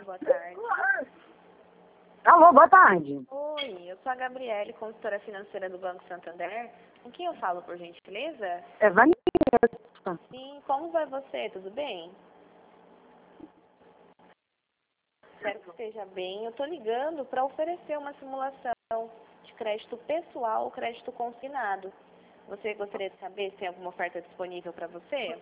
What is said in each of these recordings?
boa tarde. Alô, boa tarde. Oi, eu sou a Gabriele, consultora financeira do Banco Santander. Com quem eu falo, por gentileza? É Vanessa. Sim, como vai você? Tudo bem? Espero que esteja bem. Eu estou ligando para oferecer uma simulação de crédito pessoal ou crédito consignado. Você gostaria de saber se tem alguma oferta disponível para você?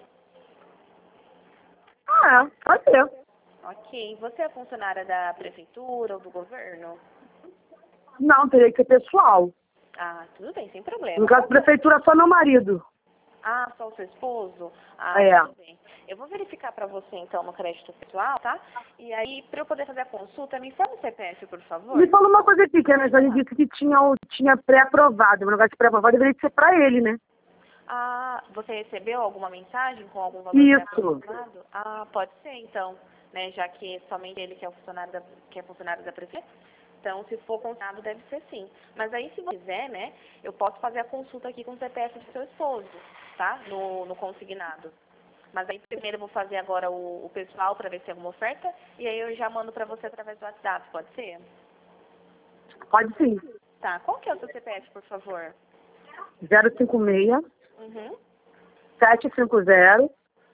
Pode ser. Ok. Você é funcionária da prefeitura ou do governo? Não, teria que ser pessoal. Ah, tudo bem, sem problema. No caso, prefeitura, só meu marido. Ah, só o seu esposo? Ah, É. tudo bem. Eu vou verificar para você, então, no crédito pessoal, tá? E aí, para eu poder fazer a consulta, me informa o CPF, por favor. Me fala uma coisa aqui, que a mensagem disse que tinha pré-aprovado. O negócio de pré-aprovado deveria ser pra ele, né? Ah, você recebeu alguma mensagem com algum valor Isso. pré-aprovado? Ah, pode ser, então, né? Já que somente ele que é funcionário da prefeitura. Então, se for consignado, deve ser sim. Mas aí, se você quiser, né, eu posso fazer a consulta aqui com o CPF do seu esposo, tá? No consignado. Mas aí, primeiro, eu vou fazer agora o pessoal para ver se tem alguma oferta. E aí, eu já mando para você através do WhatsApp, pode ser? Pode sim. Tá. Qual que é o seu CPF, por favor? 056 Uhum. 750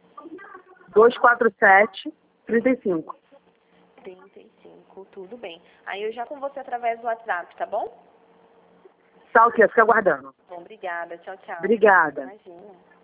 247 35. 35, tudo bem. Aí, eu já com você através do WhatsApp, tá bom? Tá, o quê? Fica aguardando. Bom, obrigada. Tchau, tchau. Obrigada. Imagina.